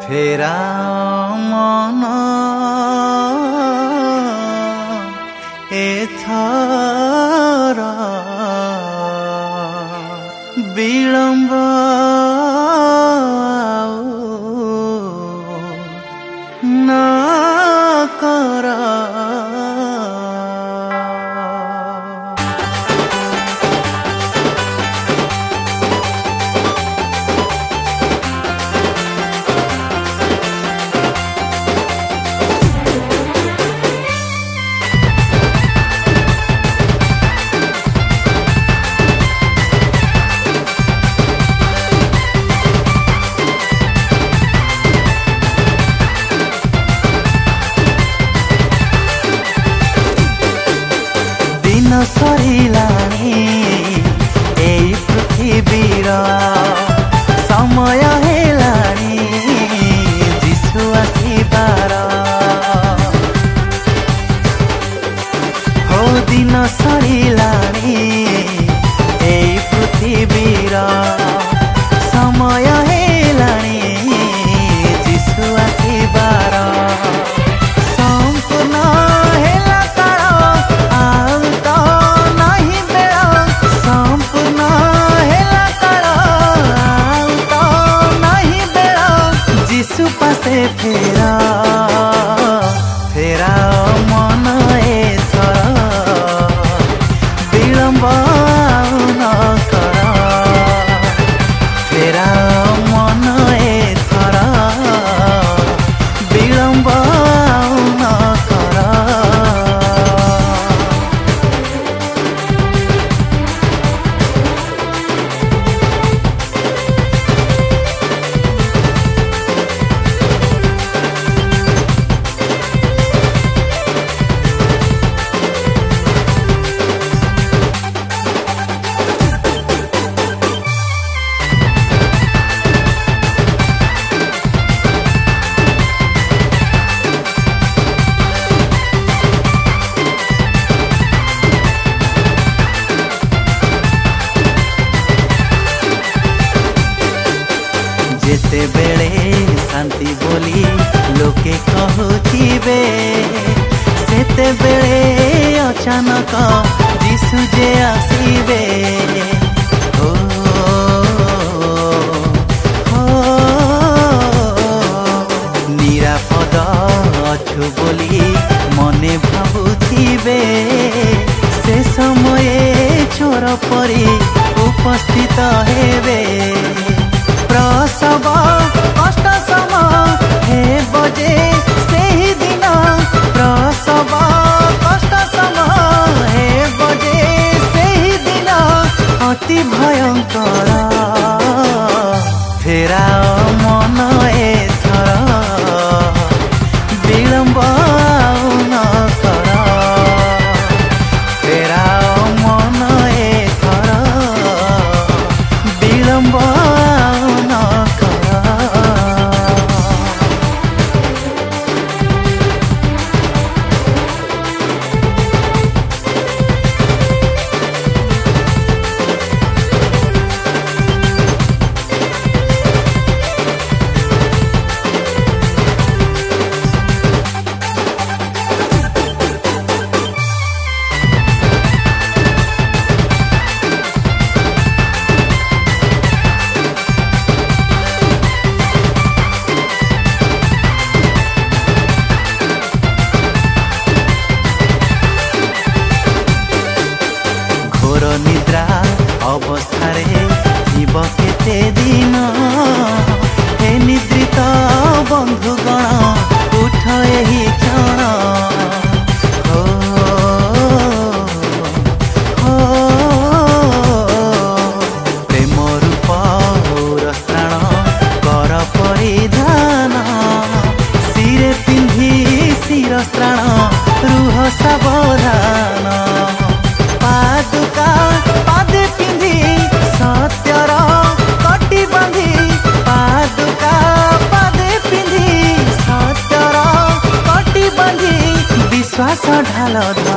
फेरा मन एथर विलम्ब न कर। सरिलानी एई पृथ्वीर समय हेलानी जीशु आसिबार हो दिन सरिलानी एई पृथ्वीर समय हेलानी जीशु आसिबार से फेरा फेरा मन एथर विलम्ब न कर। फेरा मन एथर विलम्ब न कर। जेते बेले शांति बोली लोके कहूथिबे सेते बेले अचानक जीशु जे आसीबे। ओ हो निरापद अछु बोली मने भाबुथिबे से समय चोर परी उपस्थित हेबे। प्रसव कष्ट सम हे बजे से ही दिन प्रसव कष्ट सम हे बजे से ही दिन अति भयंकर। फेरा मन एथर विलम्ब न कर। फेरा मन एथर विलम्ब निद्रा अवस्थारे जीव केते दिन हे निद्रित बंधुगण उठ एही क्षण। हो हो प्रेम रूप रस्त्राण कर परिधान सिरे पिंधि शिरस्त्राण रुह सावधान। पादुका पादे पिंधि सत्यर कटी बांधि पादुका पादे पिंधि सत्यर कटी बांधि विश्वास ढाल